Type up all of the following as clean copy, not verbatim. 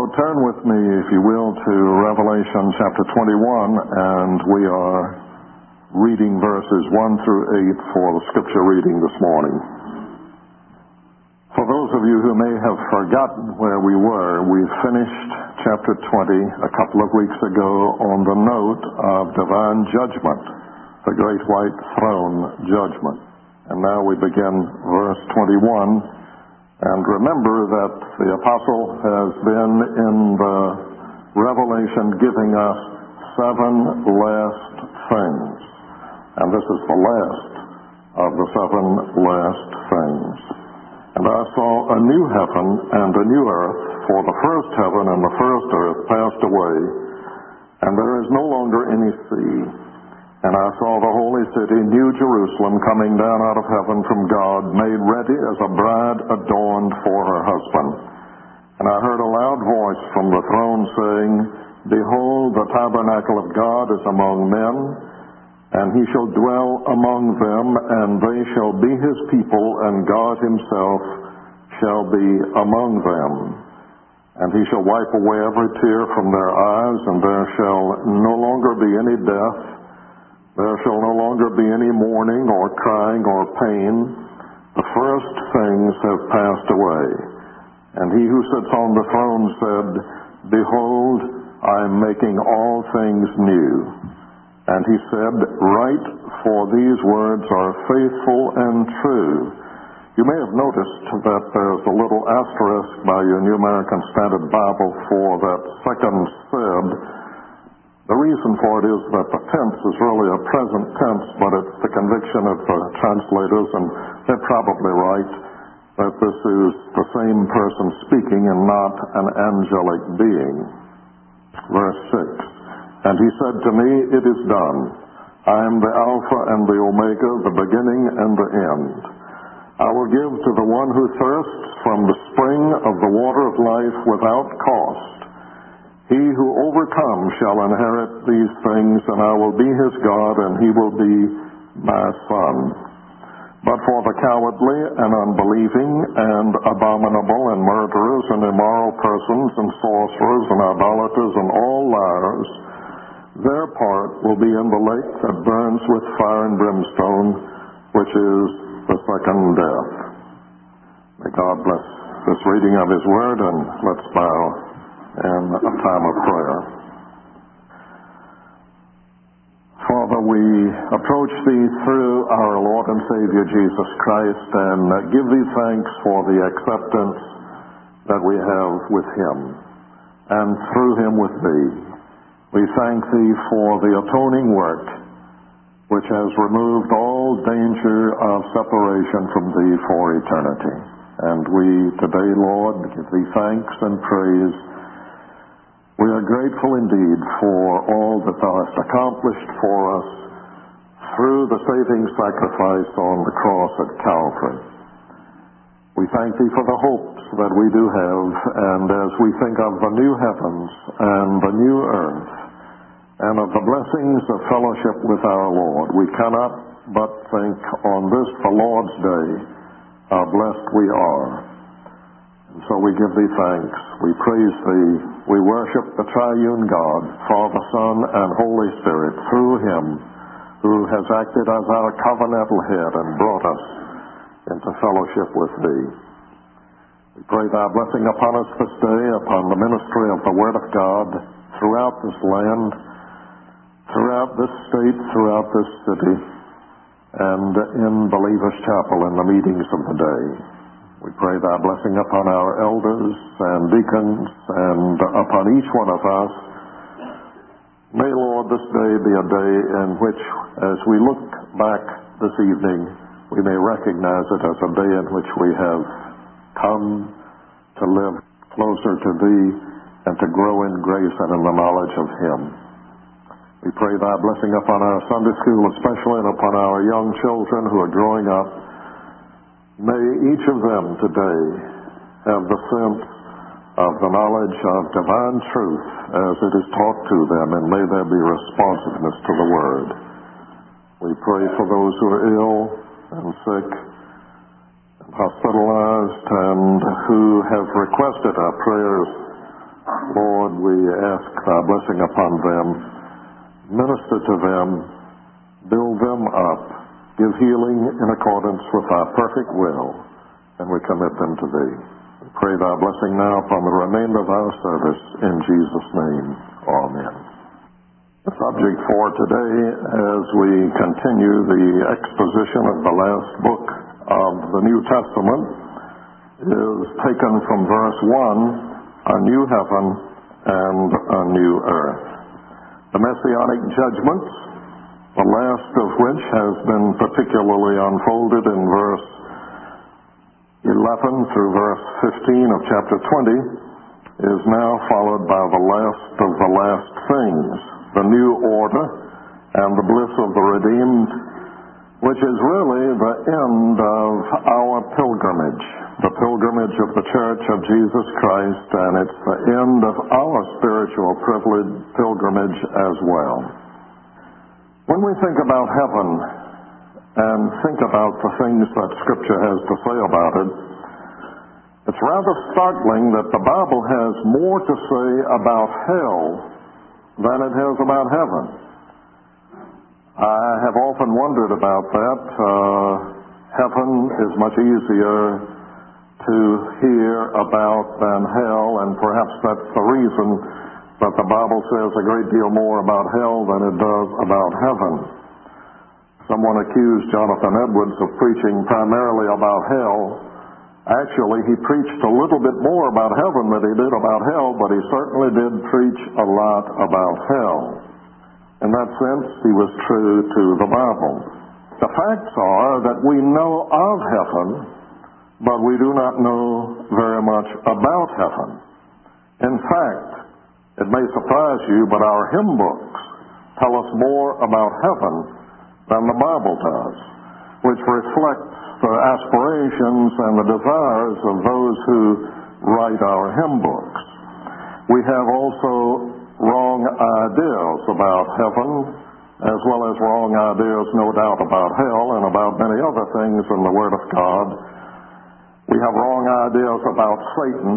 So turn with me, if you will, to Revelation chapter 21, and we are reading verses 1 through 8 for the scripture reading this morning. For those of you who may have forgotten where we were, we finished chapter 20 a couple of weeks ago on the note of divine judgment, the great white throne judgment. And now we begin verse 21. And remember that the apostle has been in the Revelation giving us 7 last things. And this is the last of the 7 last things. And I saw a new heaven and a new earth, for the first heaven and the first earth passed away, and there is no longer any sea. And I saw the holy city, New Jerusalem, coming down out of heaven from God, made ready as a bride adorned for her husband. And I heard a loud voice from the throne saying, Behold, the tabernacle of God is among men, and he shall dwell among them, and they shall be his people, and God himself shall be among them. And he shall wipe away every tear from their eyes, and there shall no longer be any death. There shall no longer be any mourning or crying or pain. The first things have passed away. And he who sits on the throne said, Behold, I am making all things new. And he said, Write, for these words are faithful and true. You may have noticed that there's a little asterisk by your New American Standard Bible for that second said. The reason for it is that the tense is really a present tense, but it's the conviction of the translators, and they're probably right, that this is the same person speaking and not an angelic being. Verse 6, And he said to me, It is done. I am the Alpha and the Omega, the beginning and the end. I will give to the one who thirsts from the spring of the water of life without cost. He who overcomes shall inherit these things, and I will be his God, and he will be my son. But for the cowardly and unbelieving and abominable and murderers and immoral persons and sorcerers and idolaters and all liars, their part will be in the lake that burns with fire and brimstone, which is the second death. May God bless this reading of his word, and let's bow in a time of prayer. Father, we approach thee through our Lord and Savior Jesus Christ and give thee thanks for the acceptance that we have with him and through him with thee. We thank thee for the atoning work which has removed all danger of separation from thee for eternity. And we today, Lord, give thee thanks and praise. We are grateful indeed for all that thou hast accomplished for us through the saving sacrifice on the cross at Calvary. We thank thee for the hopes that we do have, and as we think of the new heavens and the new earth, and of the blessings of fellowship with our Lord, we cannot but think on this, the Lord's day, how blessed we are. And so we give thee thanks, we praise thee, we worship the triune God, Father, Son, and Holy Spirit, through him who has acted as our covenantal head and brought us into fellowship with thee. We pray thy blessing upon us this day, upon the ministry of the Word of God, throughout this land, throughout this state, throughout this city, and in Believers' Chapel in the meetings of the day. We pray thy blessing upon our elders and deacons and upon each one of us. May, Lord, this day be a day in which, as we look back this evening, we may recognize it as a day in which we have come to live closer to thee and to grow in grace and in the knowledge of him. We pray thy blessing upon our Sunday school especially, and upon our young children who are growing up. May each of them today have the sense of the knowledge of divine truth as it is taught to them, and may there be responsiveness to the word. We pray for those who are ill and sick and hospitalized and who have requested our prayers Lord, we ask thy blessing upon them. Minister to them. Build them up. Give healing in accordance with thy perfect will. And we commit them to thee. We pray thy blessing now upon the remainder of our service. In Jesus' name, amen. The subject for today, as we continue the exposition of the last book of the New Testament, is taken from verse 1, a new heaven and a new earth. The Messianic judgments, the last of which has been particularly unfolded in verse 11 through verse 15 of chapter 20, is now followed by the last of the last things, the new order and the bliss of the redeemed, which is really the end of our pilgrimage, the pilgrimage of the Church of Jesus Christ, and it's the end of our spiritual pilgrimage as well. When we think about heaven and think about the things that Scripture has to say about it, it's rather startling that the Bible has more to say about hell than it has about heaven. I have often wondered about that. Heaven is much easier to hear about than hell, and perhaps that's the reason that the Bible says a great deal more about hell than it does about heaven. Someone accused Jonathan Edwards of preaching primarily about hell. Actually, he preached a little bit more about heaven than he did about hell, but he certainly did preach a lot about hell. In that sense, he was true to the Bible. The facts are that we know of heaven, but we do not know very much about heaven. In fact, it may surprise you, but our hymn books tell us more about heaven than the Bible does, which reflects the aspirations and the desires of those who write our hymn books. We have also wrong ideas about heaven, as well as wrong ideas, no doubt, about hell and about many other things in the Word of God. We have wrong ideas about Satan.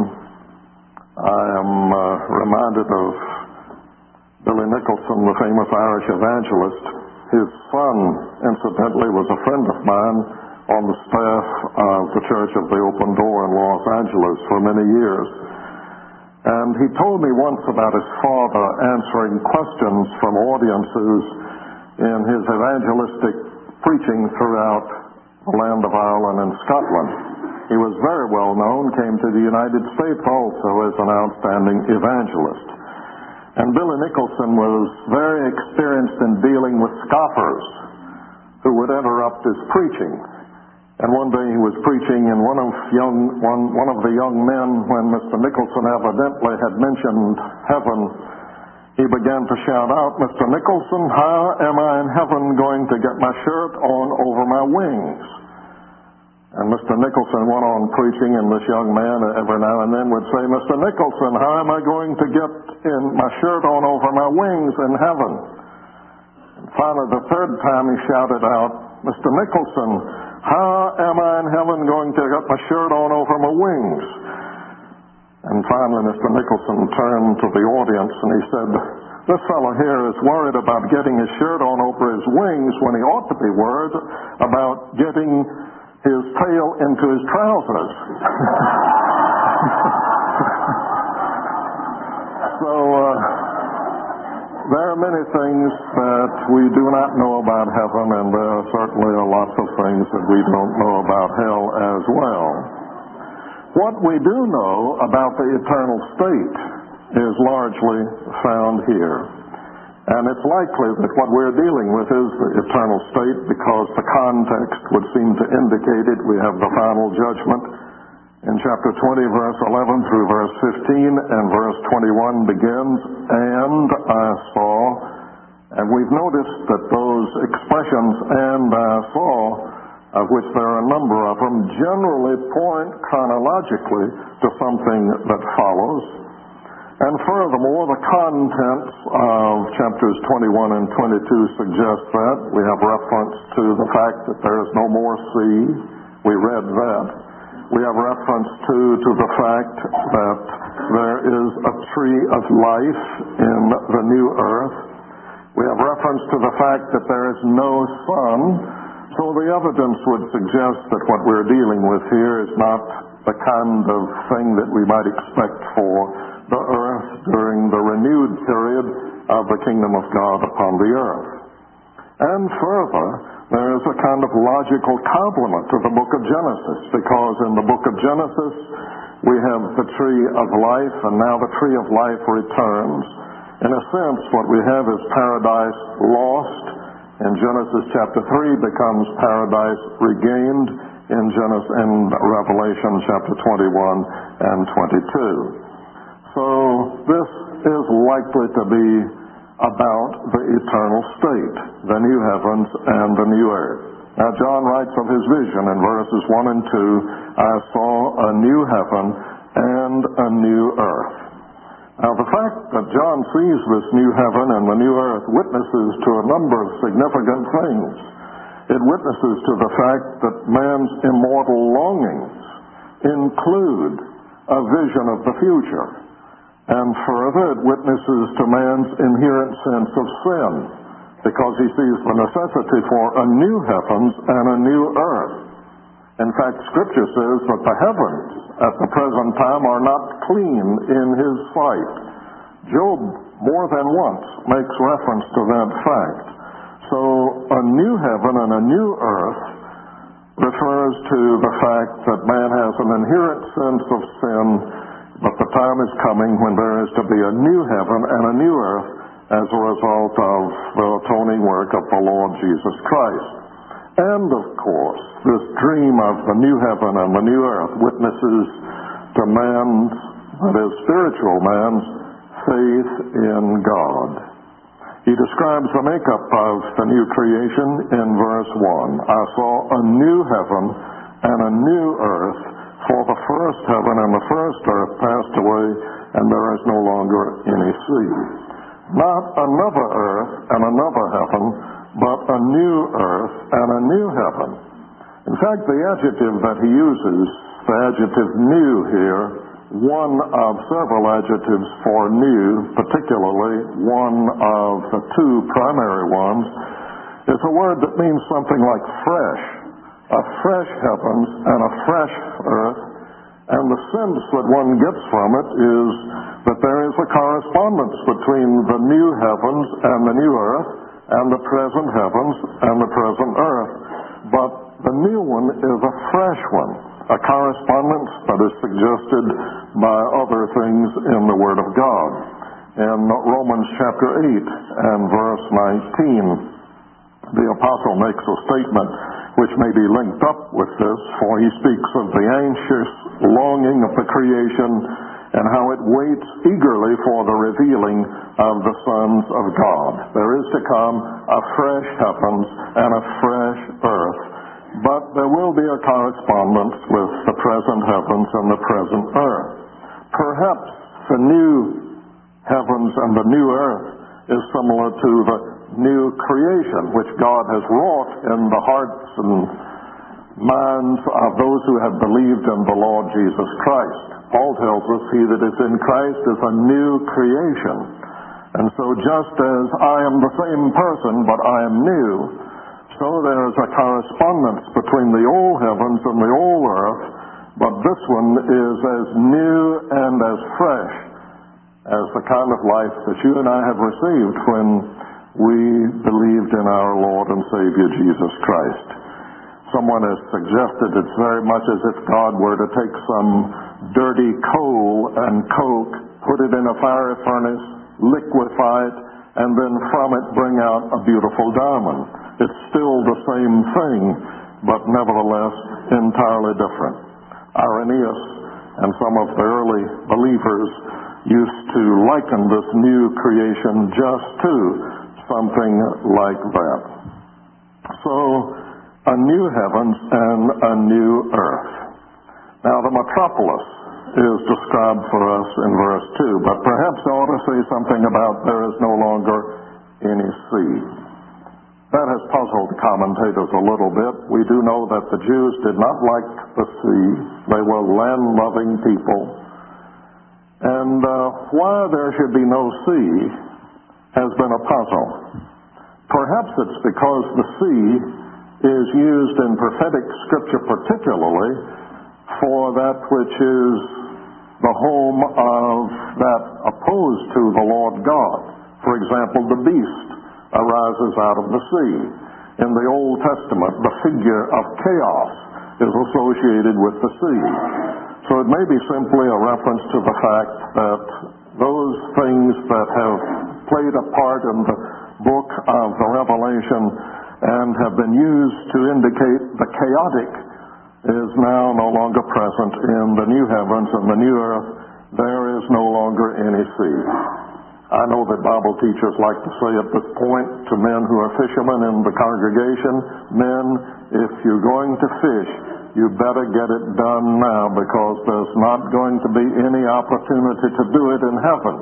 I am reminded of Billy Nicholson, the famous Irish evangelist. His son, incidentally, was a friend of mine on the staff of the Church of the Open Door in Los Angeles for many years. And he told me once about his father answering questions from audiences in his evangelistic preaching throughout the land of Ireland and Scotland. He was very well known, came to the United States also as an outstanding evangelist. And Billy Nicholson was very experienced in dealing with scoffers who would interrupt his preaching. And one day he was preaching, and one of the young men, when Mr. Nicholson evidently had mentioned heaven, he began to shout out, "Mr. Nicholson, how am I in heaven going to get my shirt on over my wings?" And Mr. Nicholson went on preaching, and this young man every now and then would say, "Mr. Nicholson, how am I going to get my shirt on over my wings in heaven?" And finally, the third time he shouted out, "Mr. Nicholson, how am I in heaven going to get my shirt on over my wings?" And finally, Mr. Nicholson turned to the audience and he said, "This fellow here is worried about getting his shirt on over his wings when he ought to be worried about getting his tail into his trousers." So there are many things that we do not know about heaven, and there are certainly lots of things that we don't know about hell as well. What we do know about the eternal state is largely found here. And it's likely that what we're dealing with is the eternal state because the context would seem to indicate it. We have the final judgment in chapter 20, verse 11 through verse 15, and verse 21 begins, "And I saw," and we've noticed that those expressions, "and I saw," of which there are a number of them, generally point chronologically to something that follows. And furthermore, the contents of chapters 21 and 22 suggest that. We have reference to the fact that there is no more sea. We read that. We have reference to the fact that there is a tree of life in the new earth. We have reference to the fact that there is no sun, so the evidence would suggest that what we're dealing with here is not the kind of thing that we might expect for the earth during the renewed period of the kingdom of God upon the earth. And further, there is a kind of logical complement to the book of Genesis, because in the book of Genesis we have the tree of life, and now the tree of life returns. In a sense, what we have is paradise lost in Genesis chapter 3 becomes paradise regained in Revelation chapter 21 and 22. So this is likely to be about the eternal state, the new heavens and the new earth. Now John writes of his vision in verses 1 and 2, I saw a new heaven and a new earth. Now the fact that John sees this new heaven and the new earth witnesses to a number of significant things. It witnesses to the fact that man's immortal longings include a vision of the future. And further, it witnesses to man's inherent sense of sin, because he sees the necessity for a new heavens and a new earth. In fact, Scripture says that the heavens at the present time are not clean in his sight. Job more than once makes reference to that fact. So a new heaven and a new earth refers to the fact that man has an inherent sense of sin, but the time is coming when there is to be a new heaven and a new earth as a result of the atoning work of the Lord Jesus Christ. And of course, this dream of the new heaven and the new earth witnesses to man's, that is, spiritual man's, faith in God. He describes the makeup of the new creation in verse 1. I saw a new heaven and a new earth, for the first heaven and the first earth passed away, and there is no longer any sea. Not another earth and another heaven, but a new earth and a new heaven. In fact, the adjective that he uses, the adjective new here, one of several adjectives for new, particularly one of the two primary ones, is a word that means something like fresh. A fresh heavens and a fresh earth, and the sense that one gets from it is that there is a correspondence between the new heavens and the new earth and the present heavens and the present earth. But the new one is a fresh one, a correspondence that is suggested by other things in the Word of God. In Romans chapter 8 and verse 19, the apostle makes a statement which may be linked up with this, for he speaks of the anxious longing of the creation and how it waits eagerly for the revealing of the sons of God. There is to come a fresh heavens and a fresh earth, but there will be a correspondence with the present heavens and the present earth. Perhaps the new heavens and the new earth is similar to the new creation which God has wrought in the hearts and minds of those who have believed in the Lord Jesus Christ. Paul tells us, he that is in Christ is a new creation. And so just as I am the same person, but I am new, so there is a correspondence between the old heavens and the old earth, but this one is as new and as fresh as the kind of life that you and I have received when we believed in our Lord and Savior Jesus Christ. Someone has suggested it's very much as if God were to take some dirty coal and coke, put it in a fiery furnace, liquefy it, and then from it bring out a beautiful diamond. It's still the same thing, but nevertheless entirely different. Irenaeus and some of the early believers used to liken this new creation just to something like that. So, a new heavens and a new earth. Now, the metropolis is described for us in verse 2, but perhaps I ought to say something about there is no longer any sea. That has puzzled commentators a little bit. We do know that the Jews did not like the sea. They were land-loving people. And why there should be no sea has been a puzzle. Perhaps it's because the sea is used in prophetic scripture particularly for that which is the home of that opposed to the Lord God. For example, the beast arises out of the sea. In the Old Testament, the figure of chaos is associated with the sea. So it may be simply a reference to the fact that those things that have played a part in the book of the Revelation and have been used to indicate the chaotic is now no longer present in the new heavens and the new earth. There is no longer any sea. I know that Bible teachers like to say at this point to men who are fishermen in the congregation, men, if you're going to fish, you better get it done now because there's not going to be any opportunity to do it in heaven.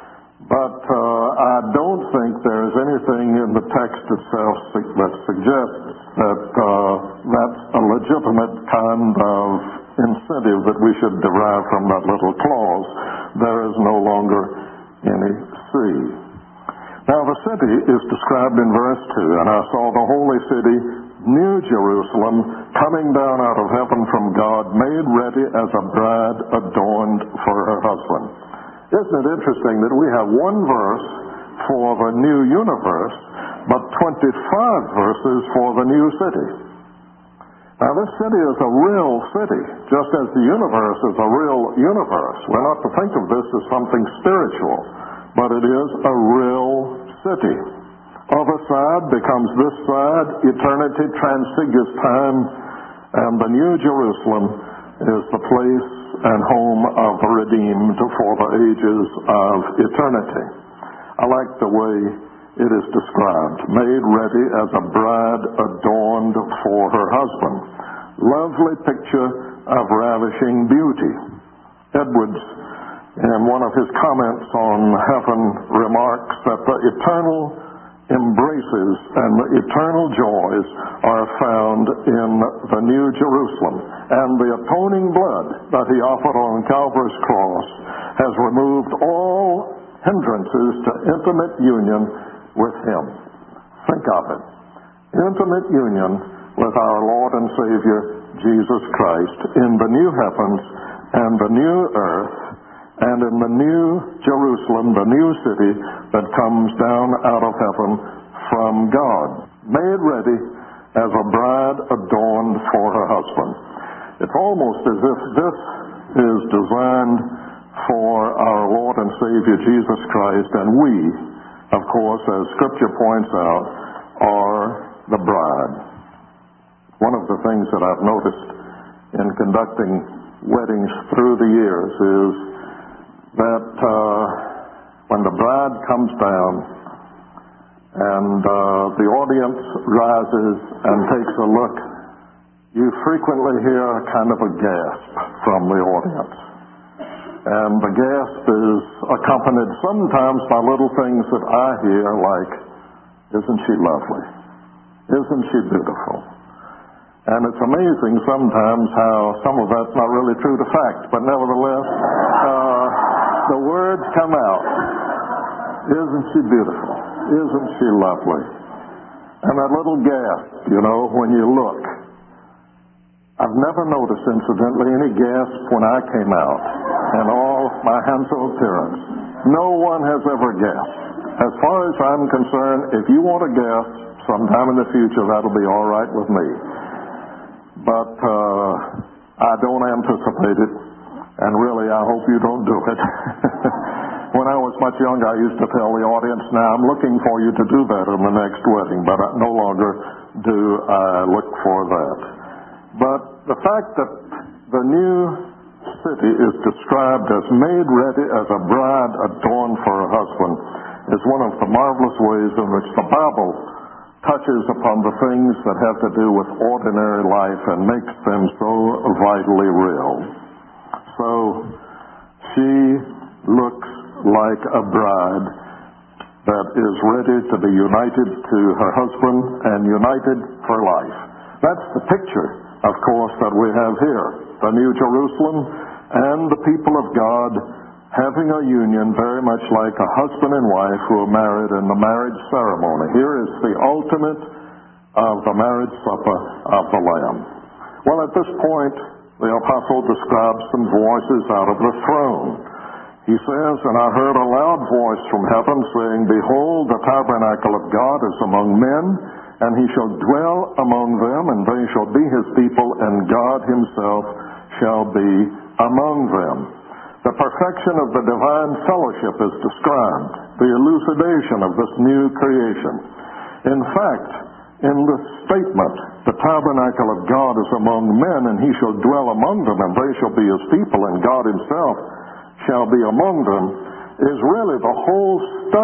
But I don't think there's anything in the text itself that suggests that that's a legitimate kind of incentive that we should derive from that little clause. There is no longer any sea. Now the city is described in verse 2, and I saw the holy city, New Jerusalem, coming down out of heaven from God, made ready as a bride adorned for her husband. Isn't it interesting that we have one verse for the new universe, but 25 verses for the new city? Now this city is a real city, just as the universe is a real universe. We're not to think of this as something spiritual, but it is a real city. Other side becomes this side, eternity transfigures time, and the New Jerusalem is the place and home of the redeemed for the ages of eternity. I like the way it is described, made ready as a bride adorned for her husband. Lovely picture of ravishing beauty. Edwards, in one of his comments on heaven, remarks that the eternal embraces and the eternal joys are found in the New Jerusalem. And the atoning blood that he offered on Calvary's cross has removed all hindrances to intimate union with him. Think of it. Intimate union with our Lord and Savior, Jesus Christ, in the new heavens and the new earth, and in the new Jerusalem, the new city that comes down out of heaven from God, made ready as a bride adorned for her husband. It's almost as if this is designed for our Lord and Savior Jesus Christ, and we, of course, as Scripture points out, are the bride. One of the things that I've noticed in conducting weddings through the years is that when the bride comes down and the audience rises and takes a look, you frequently hear a kind of a gasp from the audience. And the gasp is accompanied sometimes by little things that I hear like, "Isn't she lovely? Isn't she beautiful?" And it's amazing sometimes how some of that's not really true to fact, but nevertheless, the words come out. "Isn't she beautiful? Isn't she lovely?" And that little gasp, when you look. I've never noticed, incidentally, any gasp when I came out in all my handsome appearance. No one has ever gasped. As far as I'm concerned, if you want to gasp sometime in the future, that'll be all right with me. But I don't anticipate it, and really I hope you don't do it. When I was much younger, I used to tell the audience, "Now I'm looking for you to do that in the next wedding," but I no longer do I look for that. But the fact that the new city is described as made ready as a bride adorned for her husband is one of the marvelous ways in which the Bible touches upon the things that have to do with ordinary life and makes them so vitally real. So she looks like a bride that is ready to be united to her husband and united for life. That's the picture, of course, that we have here. The New Jerusalem and the people of God having a union very much like a husband and wife who are married in the marriage ceremony. Here is the ultimate of the marriage supper of the Lamb. Well, at this point, the apostle describes some voices out of the throne. He says, "And I heard a loud voice from heaven saying, Behold, the tabernacle of God is among men, and he shall dwell among them, and they shall be his people, and God himself shall be among them." The perfection of the divine fellowship is described, the elucidation of this new creation. In fact, in the statement, "The tabernacle of God is among men, and he shall dwell among them, and they shall be his people, and God himself shall be among them," is really the whole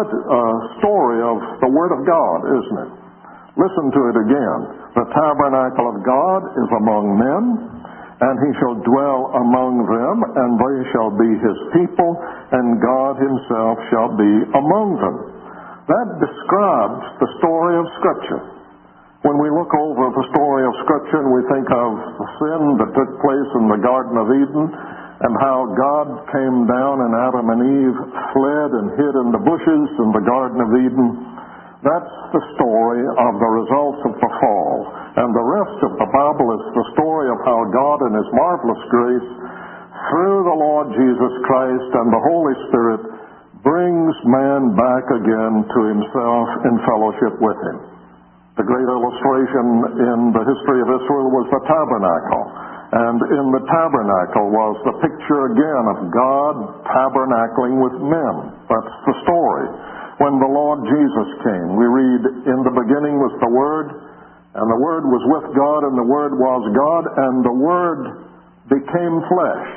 story of the Word of God, isn't it? Listen to it again. "The tabernacle of God is among men, and he shall dwell among them, and they shall be his people, and God himself shall be among them." That describes the story of Scripture. When we look over the story of Scripture and we think of the sin that took place in the Garden of Eden, and how God came down and Adam and Eve fled and hid in the bushes in the Garden of Eden, that's the story of the results of the fall. And the rest of the Bible is the story of how God in his marvelous grace, through the Lord Jesus Christ and the Holy Spirit, brings man back again to himself in fellowship with him. The great illustration in the history of Israel was the tabernacle. And in the tabernacle was the picture again of God tabernacling with men. That's the story. When the Lord Jesus came, we read, "In the beginning was the Word, and the Word was with God, and the Word was God, and the Word became flesh."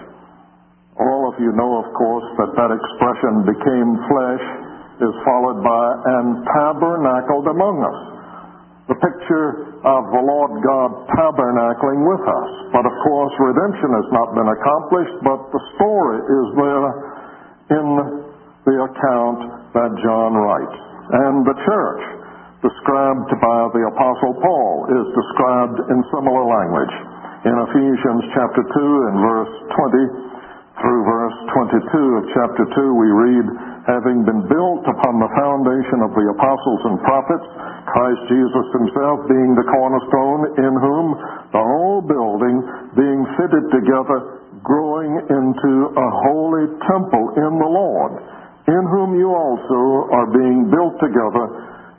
All of you know, of course, that expression, "became flesh," is followed by "and tabernacled among us." The picture of the Lord God tabernacling with us. But of course, redemption has not been accomplished, but the story is there in the account that John writes. And the church, described by the Apostle Paul, is described in similar language. In Ephesians chapter 2 and verse 20 through verse 22 of chapter 2, we read, "Having been built upon the foundation of the apostles and prophets, Christ Jesus himself being the cornerstone, in whom the whole building, being fitted together, growing into a holy temple in the Lord, in whom you also are being built together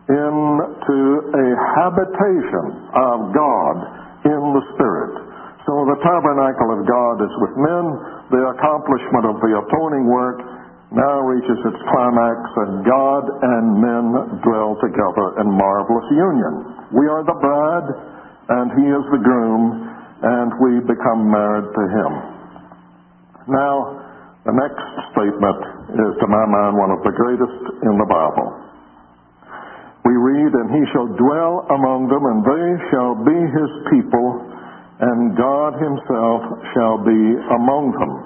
into a habitation of God in the Spirit." So the tabernacle of God is with men. The accomplishment of the atoning work now reaches its climax, and God and men dwell together in marvelous union. We are the bride, and he is the groom, and we become married to him. Now, the next statement is, to my mind, one of the greatest in the Bible. We read, "And he shall dwell among them, and they shall be his people, and God himself shall be among them."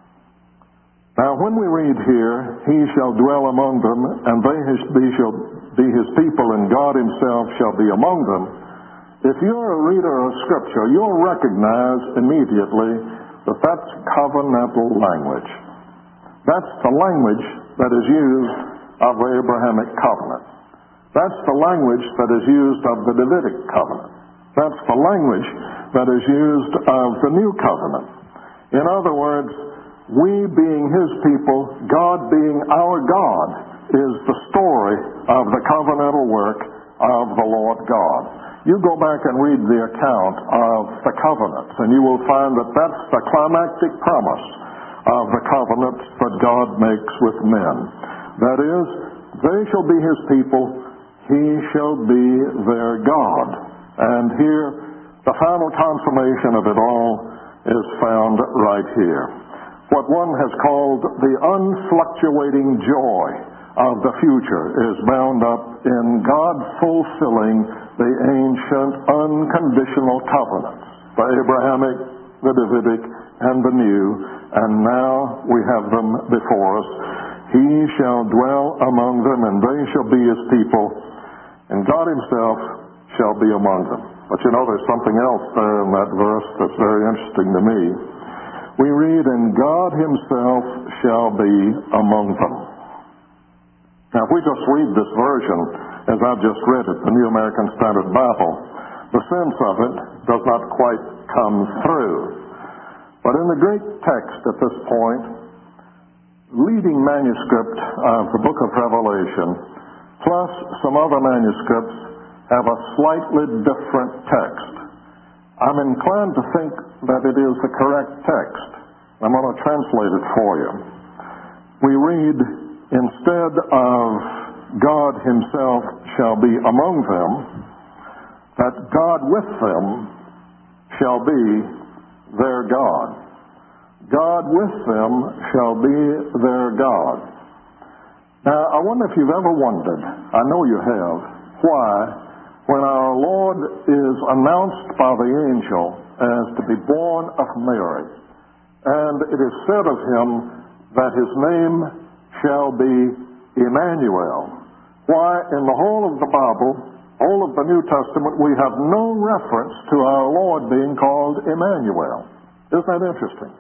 Now, when we read here, "He shall dwell among them, and they shall be his people, and God himself shall be among them," if you're a reader of Scripture, you'll recognize immediately that that's covenantal language. That's the language that is used of the Abrahamic covenant. That's the language that is used of the Davidic covenant. That's the language that is used of the New Covenant. In other words, we being his people, God being our God, is the story of the covenantal work of the Lord God. You go back and read the account of the covenants, and you will find that that's the climactic promise of the covenants that God makes with men. That is, they shall be his people, he shall be their God. And here, the final consummation of it all is found right here. What one has called the unfluctuating joy of the future is bound up in God fulfilling the ancient unconditional covenants, the Abrahamic, the Davidic, and the New, and now we have them before us. "He shall dwell among them, and they shall be his people, and God himself shall be among them." But you know, there's something else there in that verse that's very interesting to me. we read, "And God himself shall be among them." Now, if we just read this version, as I've just read it, the New American Standard Bible, the sense of it does not quite come through. But in the Greek text at this point, leading manuscript of the book of Revelation, plus some other manuscripts, have a slightly different text. I'm inclined to think that it is the correct text. I'm going to translate it for you. We read, instead of God himself shall be among them, that God with them shall be their God. God with them shall be their God. Now, I wonder if you've ever wondered, I know you have, why, when our Lord is announced by the angel as to be born of Mary, and it is said of him that his name shall be Emmanuel, why in the whole of the Bible, all of the New Testament, we have no reference to our Lord being called Emmanuel. Isn't that interesting?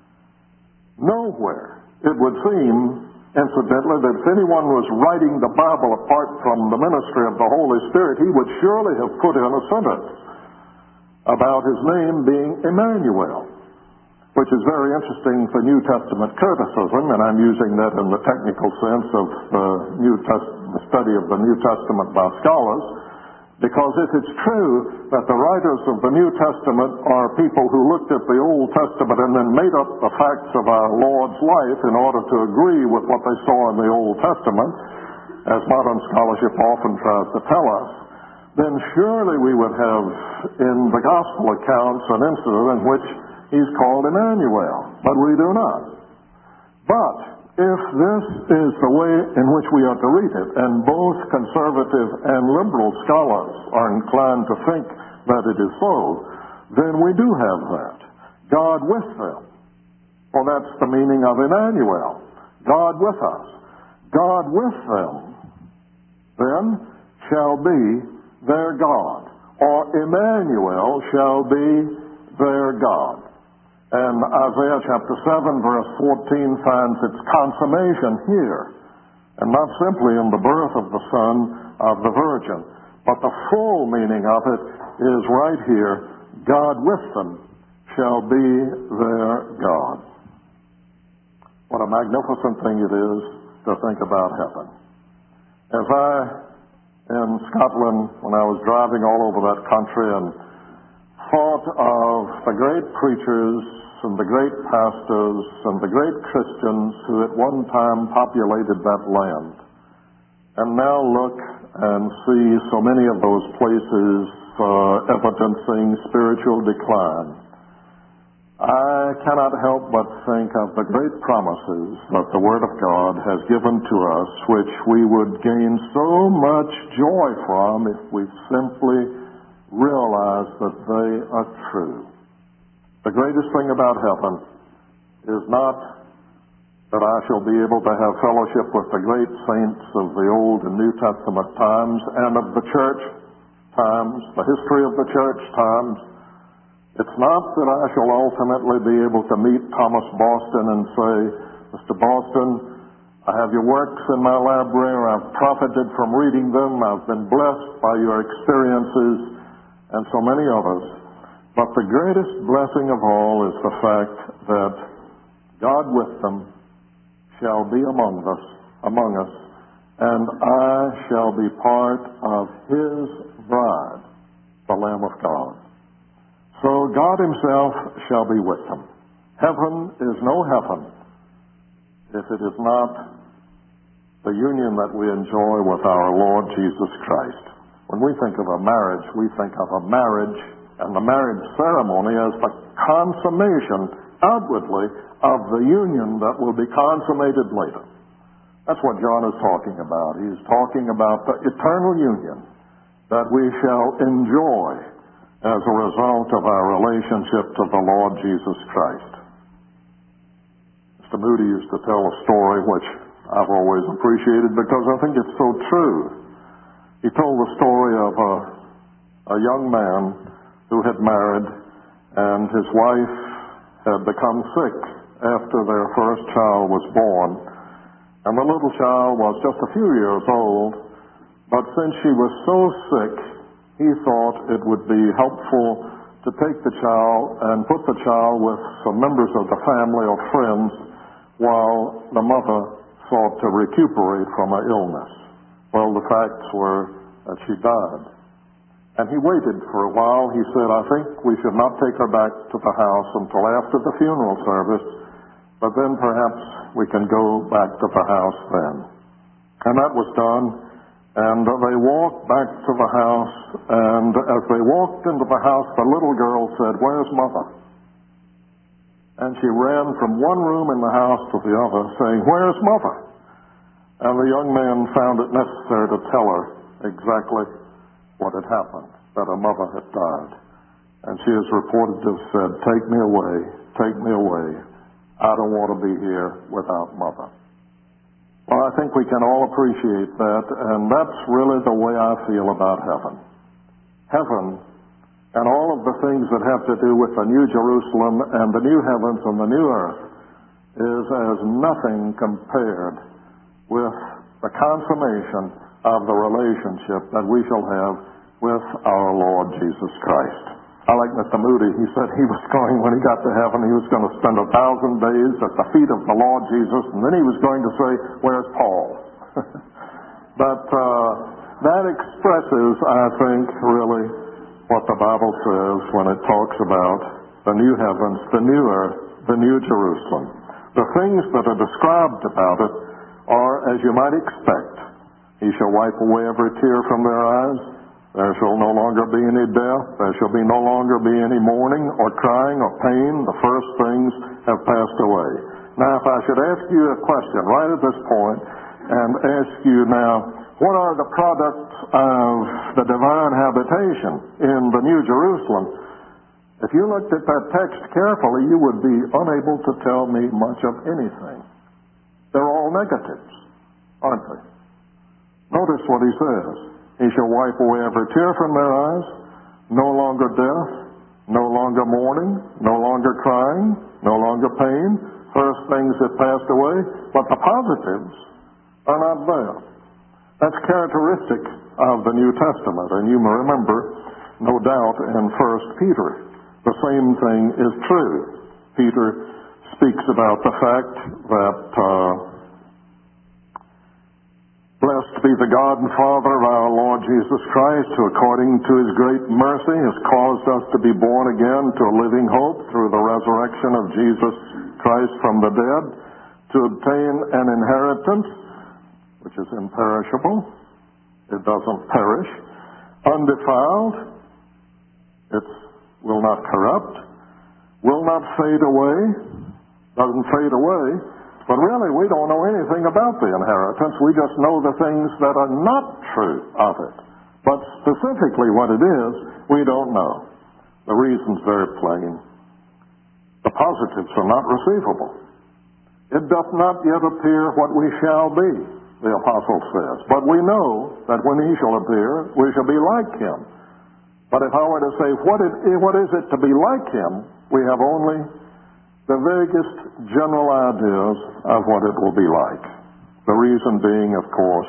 Nowhere. It would seem, incidentally, that if anyone was writing the Bible apart from the ministry of the Holy Spirit, he would surely have put in a sentence about his name being Emmanuel, which is very interesting for New Testament criticism, and I'm using that in the technical sense of the study of the New Testament by scholars, because if it's true that the writers of the New Testament are people who looked at the Old Testament and then made up the facts of our Lord's life in order to agree with what they saw in the Old Testament, as modern scholarship often tries to tell us, then surely we would have in the gospel accounts an incident in which he's called Emmanuel, but we do not. But if this is the way in which we are to read it, and both conservative and liberal scholars are inclined to think that it is so, then we do have that. God with them. Well, that's the meaning of Emmanuel. God with us. God with them, then, shall be their God. Or Emmanuel shall be their God. And Isaiah chapter 7, verse 14 finds its consummation here. And not simply in the birth of the Son of the Virgin, but the full meaning of it is right here. God with them shall be their God. What a magnificent thing it is to think about heaven. As in Scotland, when I was driving all over that country and thought of the great preachers and the great pastors and the great Christians who at one time populated that land, and now look and see so many of those places evidencing spiritual decline, I cannot help but think of the great promises that the Word of God has given to us, which we would gain so much joy from if we simply realize that they are true. The greatest thing about heaven is not that I shall be able to have fellowship with the great saints of the Old and New Testament times and of the church times, the history of the church times. It's not that I shall ultimately be able to meet Thomas Boston and say, "Mr. Boston, I have your works in my library, I've profited from reading them, I've been blessed by your experiences," and so many others. But the greatest blessing of all is the fact that God with them shall be among us, and I shall be part of his bride, the Lamb of God. So God himself shall be with them. Heaven is no heaven if it is not the union that we enjoy with our Lord Jesus Christ. When we think of a marriage, we think of a marriage and the marriage ceremony as the consummation outwardly of the union that will be consummated later. That's what John is talking about. He's talking about the eternal union that we shall enjoy as a result of our relationship to the Lord Jesus Christ. Mr. Moody used to tell a story which I've always appreciated because I think it's so true. He told the story of a young man who had married, and his wife had become sick after their first child was born. And the little child was just a few years old, but since she was so sick, he thought it would be helpful to take the child and put the child with some members of the family or friends while the mother sought to recuperate from her illness. Well, the facts were that she died. And he waited for a while. He said, I think we should not take her back to the house until after the funeral service, but then perhaps we can go back to the house then. And that was done. And they walked back to the house, and as they walked into the house, the little girl said, "Where's Mother?" And she ran from one room in the house to the other, saying, "Where's Mother?" And the young man found it necessary to tell her exactly what had happened, that her mother had died. And she is reported to have said, take me away. I don't want to be here without Mother." Well, I think we can all appreciate that, and that's really the way I feel about heaven. Heaven, and all of the things that have to do with the New Jerusalem and the new heavens and the new earth, is as nothing compared with the consummation of the relationship that we shall have with our Lord Jesus Christ. I like Mr. Moody. He said he was going, when he got to heaven, he was going to spend 1,000 days at the feet of the Lord Jesus, and then he was going to say, "Where's Paul?" But that expresses, I think, really what the Bible says when it talks about the new heavens, the new earth, the new Jerusalem. The things that are described about it are, as you might expect. He shall wipe away every tear from their eyes. There shall no longer be any death. There shall be no longer be any mourning or crying or pain. The first things have passed away. Now, if I should ask you a question right at this point and ask you now, what are the products of the divine habitation in the New Jerusalem? If you looked at that text carefully, you would be unable to tell me much of anything. They're all negatives, aren't they? Notice what he says. He shall wipe away every tear from their eyes. No longer death, no longer mourning, no longer crying, no longer pain. First things have passed away, but the positives are not there. That's characteristic of the New Testament. And you may remember, no doubt, in 1 Peter, the same thing is true. Peter speaks about the fact that blessed be the God and Father of our Lord Jesus Christ, who according to his great mercy has caused us to be born again to a living hope through the resurrection of Jesus Christ from the dead, to obtain an inheritance which is imperishable, it doesn't perish, undefiled, it will not corrupt, will not fade away, doesn't fade away. But really, we don't know anything about the inheritance. We just know the things that are not true of it. But specifically what it is, we don't know. The reason's very plain. The positives are not receivable. It doth not yet appear what we shall be, the apostle says. But we know that when he shall appear, we shall be like him. But if I were to say, what is it to be like him, we have only the vaguest general ideas of what it will be like. The reason being, of course,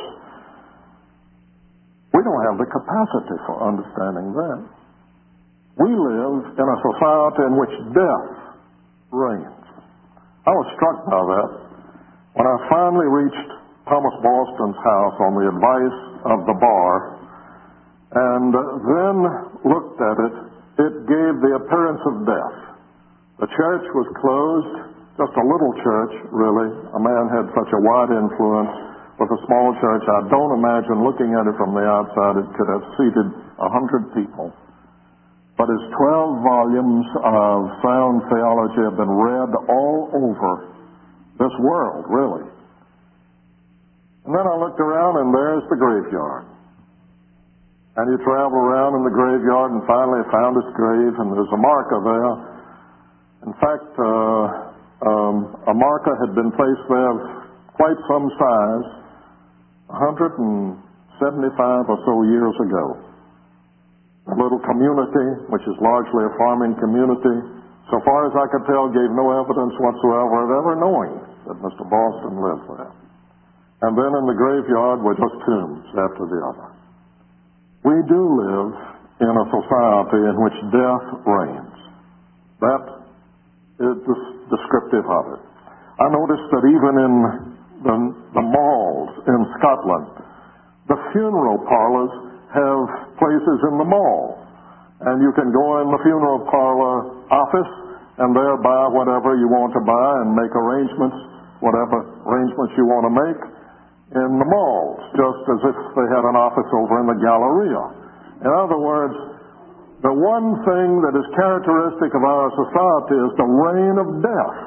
we don't have the capacity for understanding that. We live in a society in which death reigns. I was struck by that when I finally reached Thomas Boston's house on the advice of the bar, and then looked at it. It gave the appearance of death. The church was closed, just a little church, really. A man had such a wide influence with a small church. I don't imagine, looking at it from the outside, it could have seated 100 people. But his 12 volumes of sound theology have been read all over this world, really. And then I looked around, and there's the graveyard. And you travel around in the graveyard and finally found his grave, and there's a marker there. In fact, a marker had been placed there of quite some size 175 or so years ago. A little community, which is largely a farming community, so far as I could tell, gave no evidence whatsoever of ever knowing that Mr. Boston lived there. And then in the graveyard were just tombs after the other. We do live in a society in which death reigns. That is descriptive of it. I noticed that even in the malls in Scotland, the funeral parlors have places in the mall. And you can go in the funeral parlor office and there buy whatever you want to buy and make arrangements, whatever arrangements you want to make in the malls, just as if they had an office over in the Galleria. In other words, the one thing that is characteristic of our society is the reign of death.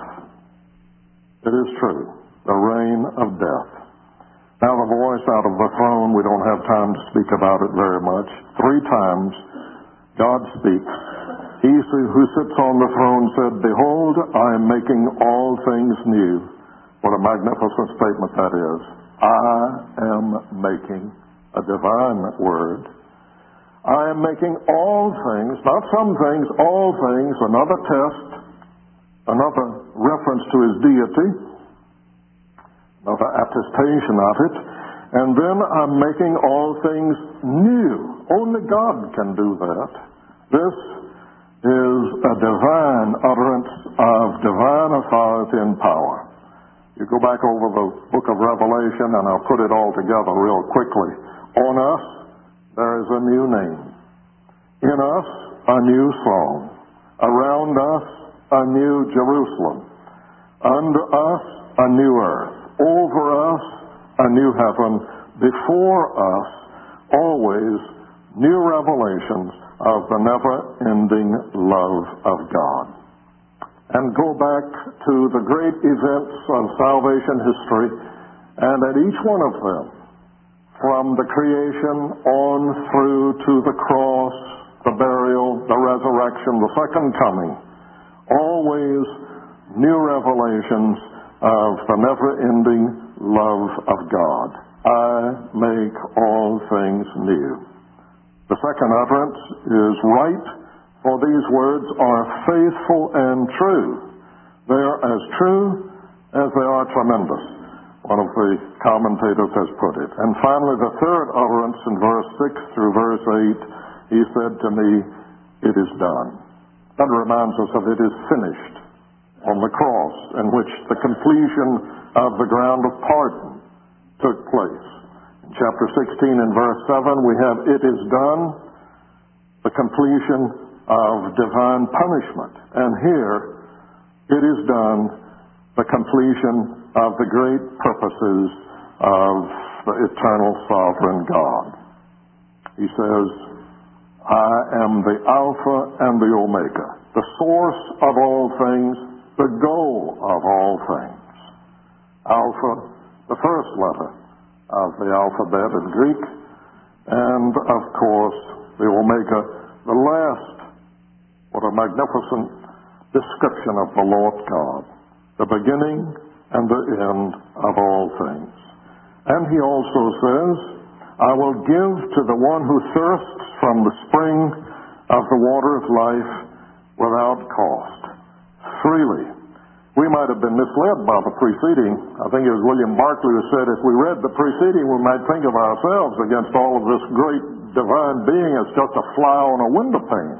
It is true, the reign of death. Now the voice out of the throne, we don't have time to speak about it very much. 3 times God speaks. He who sits on the throne said, "Behold, I am making all things new." What a magnificent statement that is. I am making a divine word. I am making all things, not some things, all things, another test, another reference to his deity, another attestation of it, and then I'm making all things new. Only God can do that. This is a divine utterance of divine authority and power. You go back over the book of Revelation, and I'll put it all together real quickly. On us, there is a new name. In us, a new song. Around us, a new Jerusalem. Under us, a new earth. Over us, a new heaven. Before us, always new revelations of the never-ending love of God. And go back to the great events of salvation history, and at each one of them, from the creation on through to the cross, the burial, the resurrection, the second coming, always new revelations of the never-ending love of God. I make all things new. The second utterance is right, for these words are faithful and true. They are as true as they are tremendous, one of the commentators has put it. And finally, the third utterance in verse 6 through verse 8, he said to me, "It is done." That reminds us of it is finished on the cross, in which the completion of the ground of pardon took place. In chapter 16 and verse 7, we have "it is done," the completion of divine punishment. And here, "it is done," the completion of the great purposes of the eternal sovereign God. He says, "I am the Alpha and the Omega, the source of all things, the goal of all things." Alpha, the first letter of the alphabet in Greek, and of course the Omega, the last. What a magnificent description of the Lord God, the beginning and the end of all things. And he also says, "I will give to the one who thirsts from the spring of the water of life without cost," freely. We might have been misled by the preceding. I think it was William Barclay who said, if we read the preceding, we might think of ourselves against all of this great divine being as just a fly on a window pane.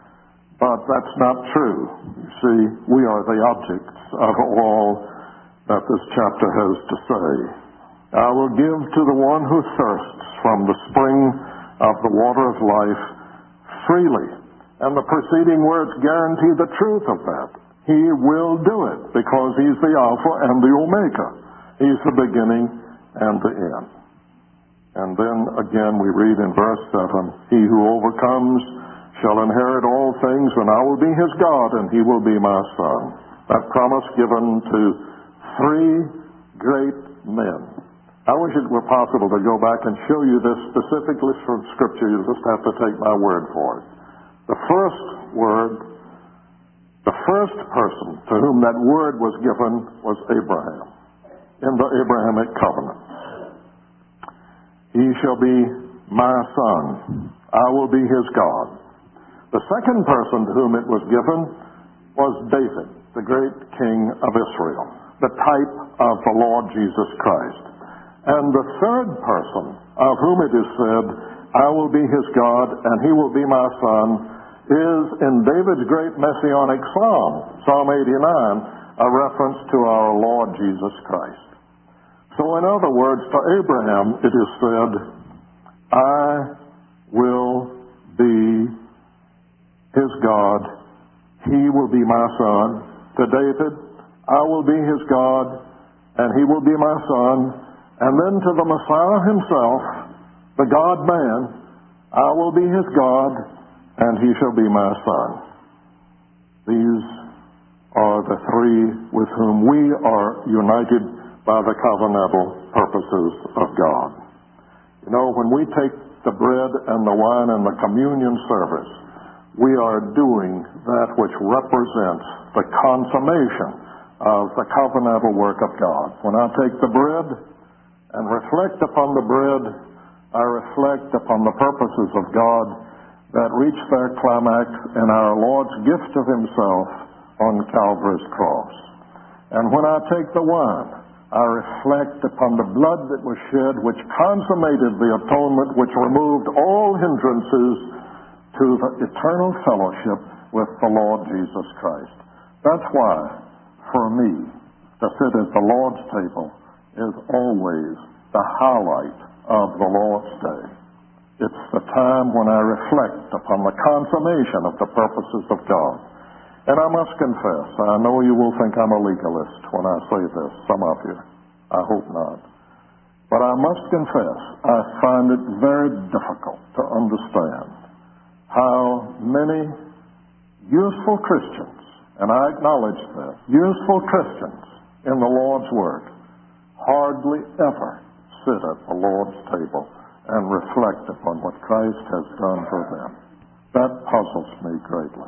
But that's not true. You see, we are the objects of all that this chapter has to say. "I will give to the one who thirsts from the spring of the water of life freely." And the preceding words guarantee the truth of that. He will do it because he's the Alpha and the Omega. He's the beginning and the end. And then again we read in verse 7, "He who overcomes shall inherit all things, and I will be his God, and he will be my son." That promise given to 3 great men. I wish it were possible to go back and show you this specifically from Scripture. You'll just have to take my word for it. The first word, the first person to whom that word was given was Abraham in the Abrahamic covenant. "He shall be my son. I will be his God." The second person to whom it was given was David, the great king of Israel, the type of the Lord Jesus Christ. And the third person of whom it is said, I will be his God and he will be my son, is in David's great messianic psalm, Psalm 89, a reference to our Lord Jesus Christ. So in other words, to Abraham it is said, I will be his God, he will be my son. To David, I will be his God, and he will be my son. And then to the Messiah himself, the God-man, I will be his God, and he shall be my son. These are the three with whom we are united by the covenantal purposes of God. You know, when we take the bread and the wine in the communion service, we are doing that which represents the consummation of the covenantal work of God. When I take the bread and reflect upon the bread, I reflect upon the purposes of God that reach their climax in our Lord's gift of himself on Calvary's cross. And when I take the wine, I reflect upon the blood that was shed, which consummated the atonement, which removed all hindrances to the eternal fellowship with the Lord Jesus Christ. That's why, for me, to sit at the Lord's table is always the highlight of the Lord's Day. It's the time when I reflect upon the consummation of the purposes of God. And I must confess, I know you will think I'm a legalist when I say this, some of you. I hope not. But I must confess, I find it very difficult to understand how many useful Christians, and I acknowledge that, useful Christians in the Lord's Word hardly ever sit at the Lord's table and reflect upon what Christ has done for them. That puzzles me greatly.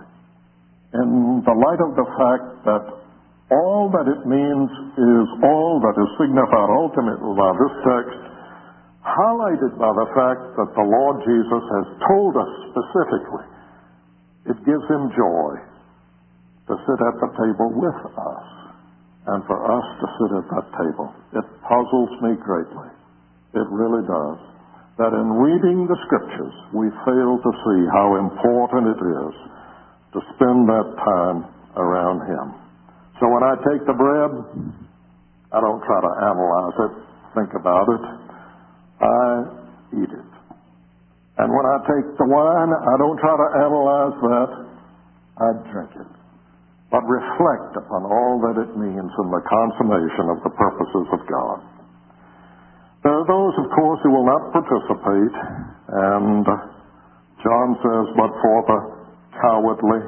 In the light of the fact that all that it means is all that is signified ultimately by this text, highlighted by the fact that the Lord Jesus has told us specifically, it gives him joy to sit at the table with us and for us to sit at that table. It puzzles me greatly. It really does. That in reading the Scriptures, we fail to see how important it is to spend that time around him. So when I take the bread, I don't try to analyze it, think about it. I eat it. And when I take the wine, I don't try to analyze that. I drink it. But reflect upon all that it means in the consummation of the purposes of God. There are those, of course, who will not participate, and John says, but for the cowardly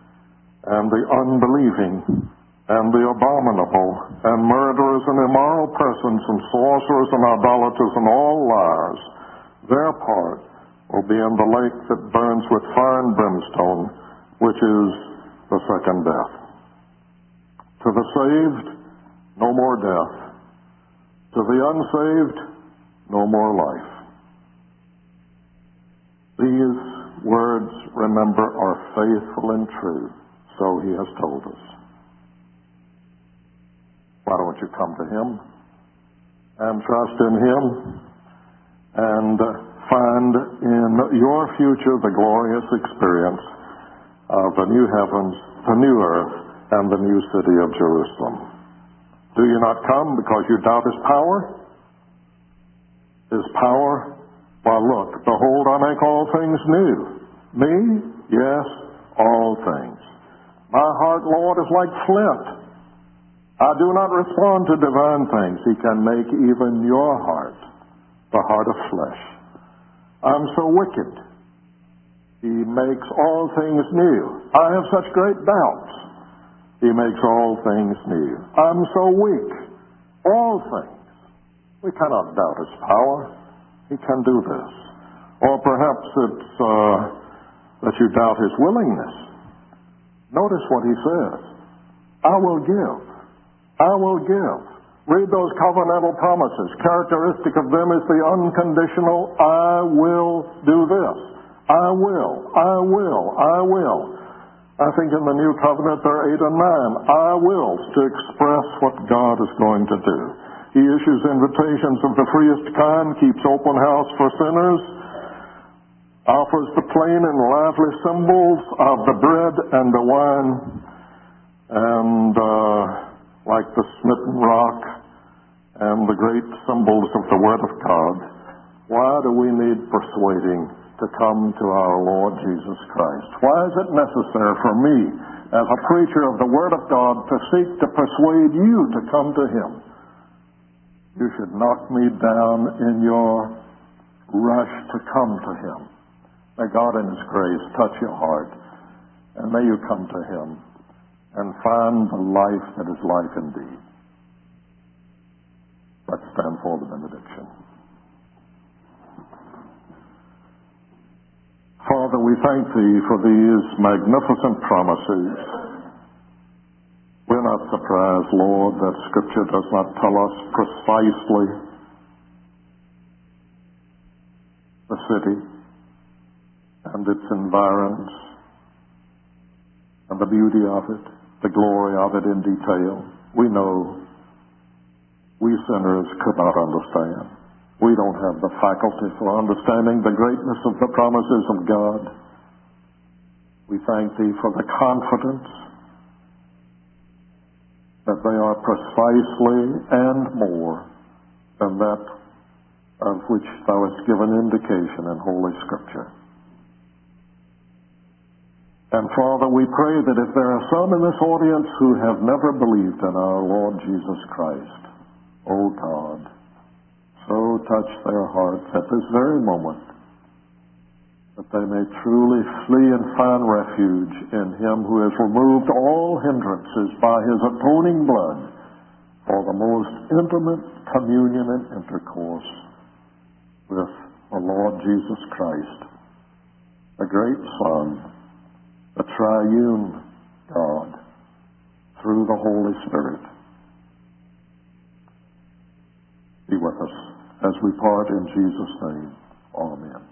and the unbelieving and the abominable and murderers and immoral persons and sorcerers and idolaters and all liars, their part will be in the lake that burns with fire and brimstone, which is the second death. To the saved, no more death. To the unsaved, no more life. These words, remember, are faithful and true, so he has told us. Why don't you come to him and trust in him and find in your future the glorious experience of the new heavens, the new earth, and the new city of Jerusalem. Do you not come because you doubt his power? His power? Why, look, behold, I make all things new. Me? Yes, all things. My heart, Lord, is like flint. I do not respond to divine things. He can make even your heart the heart of flesh. I'm so wicked. He makes all things new. I have such great doubts. He makes all things new. I'm so weak. All things. We cannot doubt his power. He can do this. Or perhaps it's that you doubt his willingness. Notice what he says. I will give. I will give. Read those covenantal promises. Characteristic of them is the unconditional, I will do this. I will, I will, I will. I think in the New Covenant there are 8 and 9 I wills to express what God is going to do. He issues invitations of the freest kind, keeps open house for sinners, offers the plain and lively symbols of the bread and the wine, and like the smitten rock and the great symbols of the Word of God. Why do we need persuading to come to our Lord Jesus Christ? Why is it necessary for me, as a preacher of the Word of God, to seek to persuade you to come to Him? You should knock me down in your rush to come to Him. May God in His grace touch your heart, and may you come to Him and find the life that is life indeed. Let's stand for the benediction. Father, we thank Thee for these magnificent promises. We're not surprised, Lord, that Scripture does not tell us precisely the city and its environs and the beauty of it, the glory of it in detail. We know we sinners could not understand. We don't have the faculty for understanding the greatness of the promises of God. We thank Thee for the confidence that they are precisely and more than that of which Thou hast given indication in Holy Scripture. And Father, we pray that if there are some in this audience who have never believed in our Lord Jesus Christ, O God, so touch their hearts at this very moment that they may truly flee and find refuge in Him who has removed all hindrances by His atoning blood for the most intimate communion and intercourse with the Lord Jesus Christ, the great Son, the triune God, through the Holy Spirit. Be with us as we part in Jesus' name. Amen.